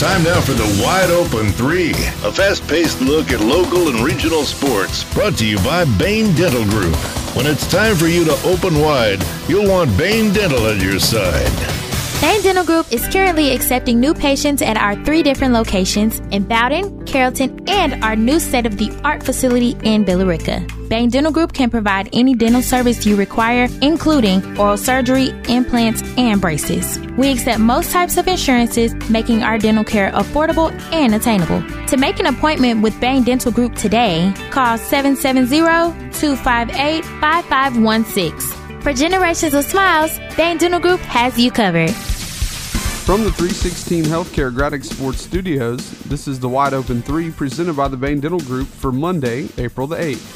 Time now for the Wide Open 3, a fast-paced look at local and regional sports, brought to you by Bain Dental Group. When it's time for you to open wide, you'll want Bain Dental at your side. Bain Dental Group is currently accepting new patients at our 3 different locations in Bowden, Carrollton, and our new state-of-the-art facility in Billerica. Bain Dental Group can provide any dental service you require, including oral surgery, implants, and braces. We accept most types of insurances, making our dental care affordable and attainable. To make an appointment with Bain Dental Group today, call 770-258-5516. For generations of smiles, Bain Dental Group has you covered. From the 316 Healthcare Gratic Sports Studios, this is the Wide Open 3 presented by the Bain Dental Group for Monday, April the 8th.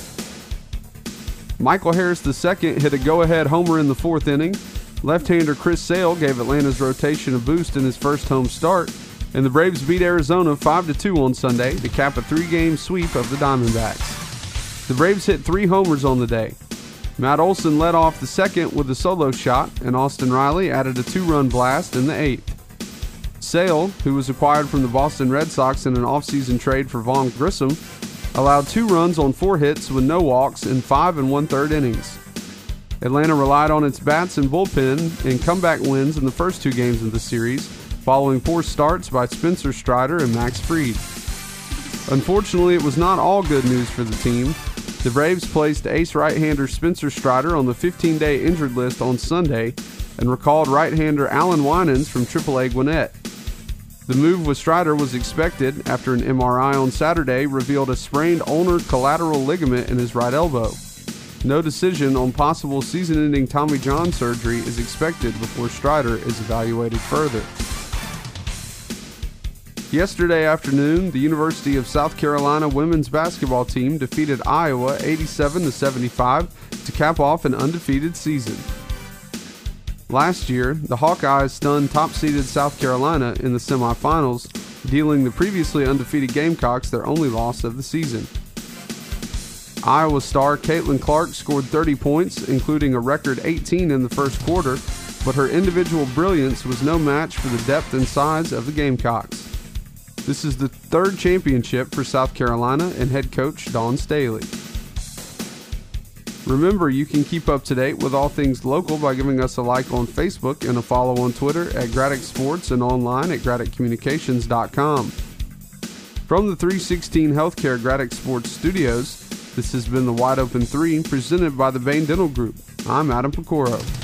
Michael Harris II hit a go-ahead homer in the 4th inning. Left-hander Chris Sale gave Atlanta's rotation a boost in his first home start, and the Braves beat Arizona 5-2 on Sunday to cap a 3-game sweep of the Diamondbacks. The Braves hit 3 homers on the day. Matt Olson led off the second with a solo shot, and Austin Riley added a 2-run blast in the 8th. Sale, who was acquired from the Boston Red Sox in an offseason trade for Vaughn Grissom, allowed 2 runs on 4 hits with no walks in 5 1/3 innings. Atlanta relied on its bats and bullpen in comeback wins in the first 2 games of the series, following poor starts by Spencer Strider and Max Fried. Unfortunately, it was not all good news for the team. The Braves placed ace right-hander Spencer Strider on the 15-day injured list on Sunday and recalled right-hander Alan Winans from AAA Gwinnett. The move with Strider was expected after an MRI on Saturday revealed a sprained ulnar collateral ligament in his right elbow. No decision on possible season-ending Tommy John surgery is expected before Strider is evaluated further. Yesterday afternoon, the University of South Carolina women's basketball team defeated Iowa 87-75 to cap off an undefeated season. Last year, the Hawkeyes stunned top-seeded South Carolina in the semifinals, dealing the previously undefeated Gamecocks their only loss of the season. Iowa star Caitlin Clark scored 30 points, including a record 18 in the first quarter, but her individual brilliance was no match for the depth and size of the Gamecocks. This is the 3rd championship for South Carolina and head coach Dawn Staley. Remember, you can keep up to date with all things local by giving us a like on Facebook and a follow on Twitter at Gratic Sports and online at GraticCommunications.com. From the 316 Healthcare Gratic Sports Studios, this has been the Wide Open 3 presented by the Bain Dental Group. I'm Adam Pecoro.